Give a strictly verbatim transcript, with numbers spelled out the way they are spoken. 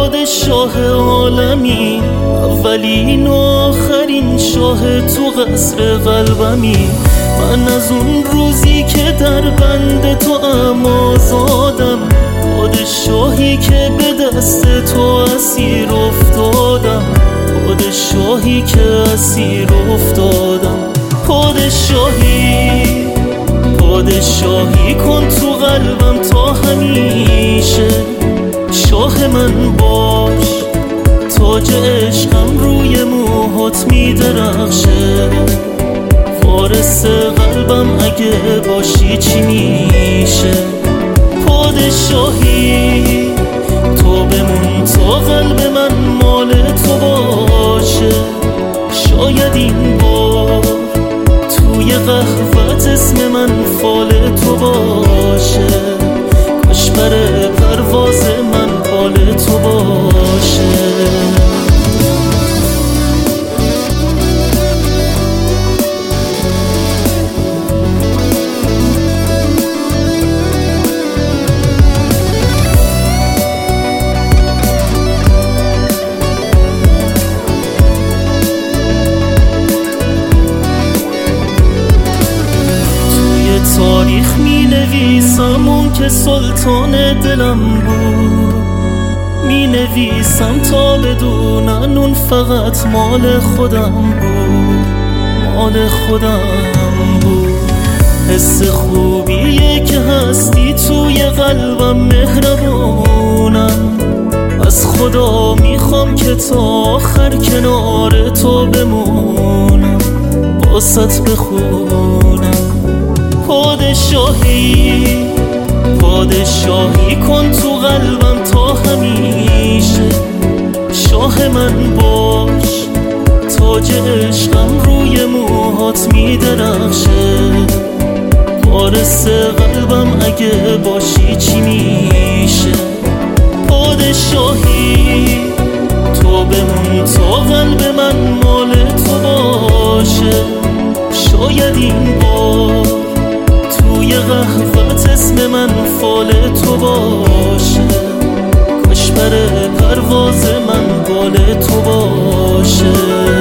پادشاه عالمی، اولین و آخرین شاه تو قصر قلبمی. من از اون روزی که در بند تو ام آزادم، پادشاهی که به دست تو اسیر افتادم، پادشاهی که اسیر افتادم. پادشاهی پادشاهی کن تو قلبم تا همیشه، شاه من باش، تاج عشقم روی موهات میدرخشه. وارث قلبم اگه باشی چی میشه؟ پادشاهی تو بمون تا قلب من مال تو باشه. شاید این بار توی قهوت اسم من فال تو باشه، کاش بر پرواز من حال تو باشه. تاریخ می نویسم اون که سلطان دلم بود، می نویسم تا بدونن اون فقط مال خودم بود، مال خودم بود. حس خوبیه که هستی توی قلبم مهربونم، از خدا میخوام که تا آخر کنار تو بمونم، واسط بخونم. پادشاهی پادشاهی کن تو قلبم تا همیشه، شاه من باش، تاج عشقم روی موهات میدرخشه. وارث قلبم اگه باشی چی میشه؟ پادشاهی تو بمون تا قلب من مال تو باشه. شاید این بار توی قهوت اسم من فال تو باشه، کاش بر پرواز من بال تو باشه.